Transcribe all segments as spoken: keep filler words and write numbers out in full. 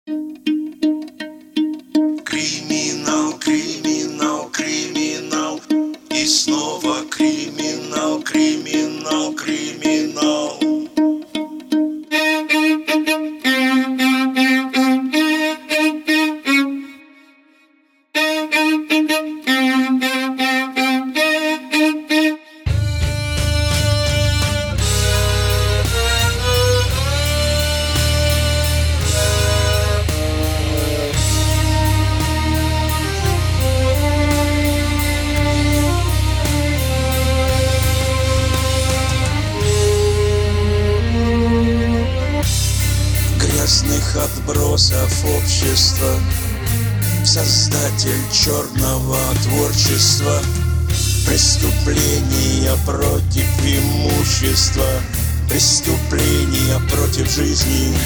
Криминал, криминал, криминал. И снова криминал, криминал, криминал. Грязных отбросов общества, создатель черного творчества, преступления против имущества, преступления против жизни,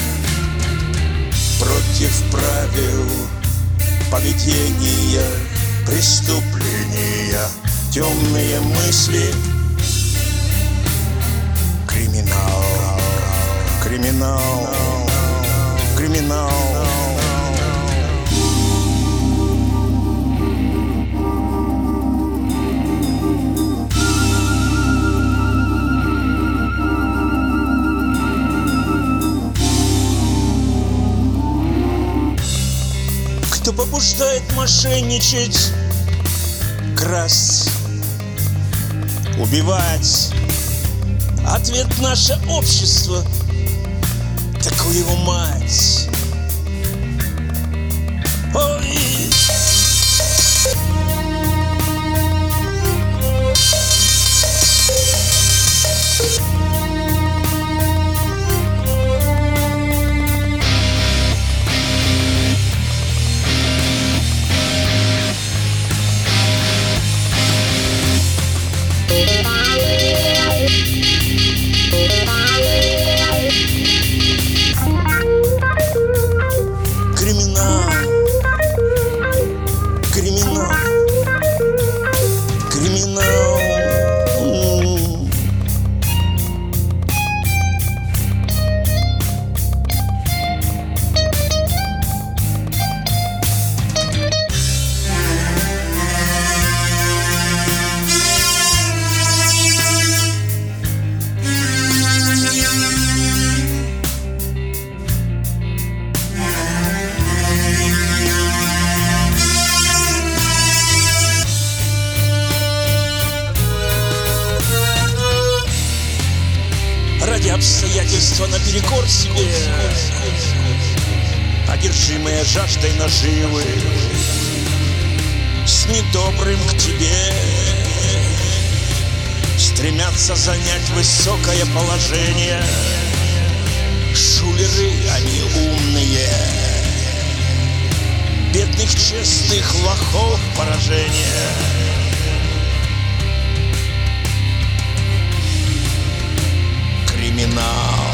против правил поведения, преступления, темные мысли. Криминал, криминал, криминал. Кто побуждает мошенничать, красть, убивать? Ответ — наше общество, такую его мать. Ой! Криминал, криминал, криминал. М. Ради обстоятельства наперекор себе, одержимые жаждой наживы, с недобрым к тебе стремятся занять высокое положение. Шулеры, они умные, бедных честных лохов поражение. Криминал,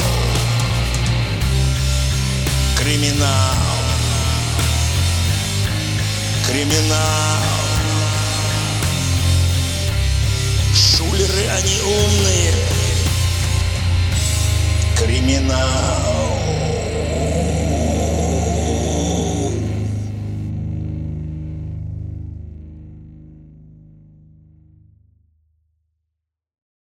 криминал, криминал. Шулеры, они умные, криминал.